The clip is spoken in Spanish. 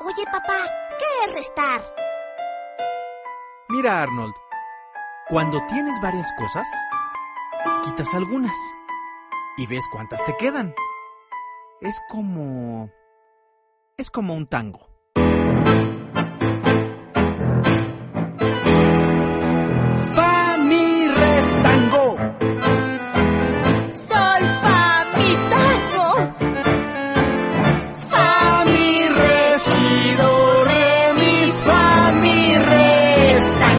Oye, papá, ¿qué es restar? Mira, Arnold, cuando tienes varias cosas, quitas algunas y ves cuántas te quedan. Es como un tango.